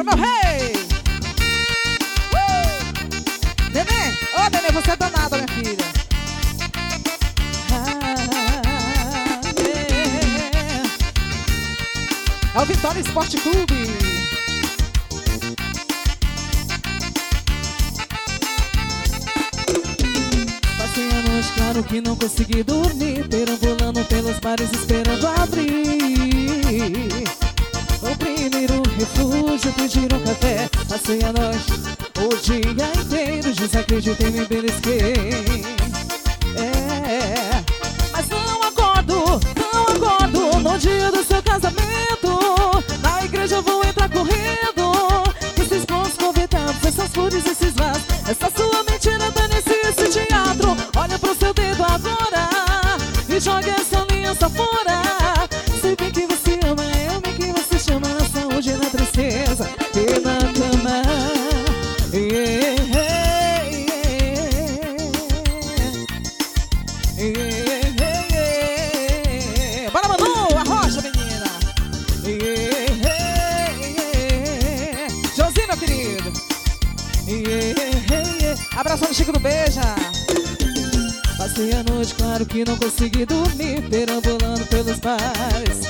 Bora, meu rei! Nenê! Ô, Nenê, você é danada, minha filha. É o Vitória Esporte Clube. Passei a noite, claro que não consegui dormir, perambulando pelos bares esperando abrir. O primeiro refúgio, pedir um café. Passei a noite, o dia inteiro, desacreditei, me belisquei. Mas não acordo no dia do seu casamento. Na igreja eu vou entrar correndo. Esses bons convidados, essas flores, esses vasos, essa sua mentira, dane-se esse teatro. Olha pro seu dedo agora e joga essa aliança fora. Sei bem que você ama, eu bem que você chama, na saúde e na tristeza e na cama. Bora, Manu, arrocha, menina. Joãozinho, meu querido. Abração do Chico do Beija. Passei a noite, claro que não consegui dormir, perambulando pelos bares.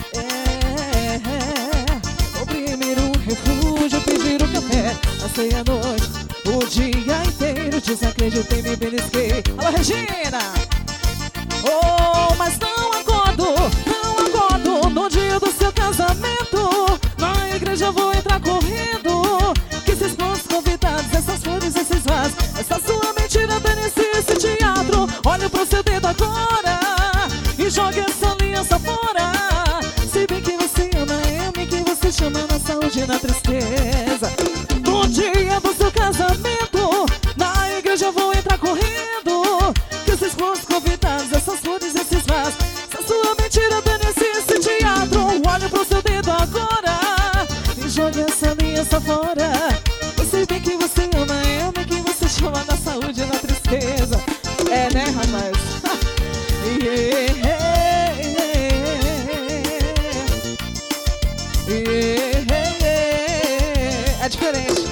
O primeiro refúgio, pedir um café. Passei a noite, o dia inteiro, desacreditei, me belisquei. Alô, Regina! Oh, mas não acordo no dia do seu casamento. Na igreja eu vou entrar correndo. Que esses bons convidados, essas flores, esses vasos, essa sua mentira, dane-se esse teatro. Olha pro seu dedo agora e joga essa aliança fora. Se bem que você ama, eu bem que você chama, na saúde e na tristeza. No dia do seu casamento, na igreja eu vou entrar correndo. Que esses bons convidados, essas flores, esses vasos, essa sua mentira, dane-se esse teatro. Olha pro seu dedo agora e joga essa aliança fora. Você bem que você ama, eu bem que você chama, na saúde e na tristeza. É, né, rapaz? É diferente.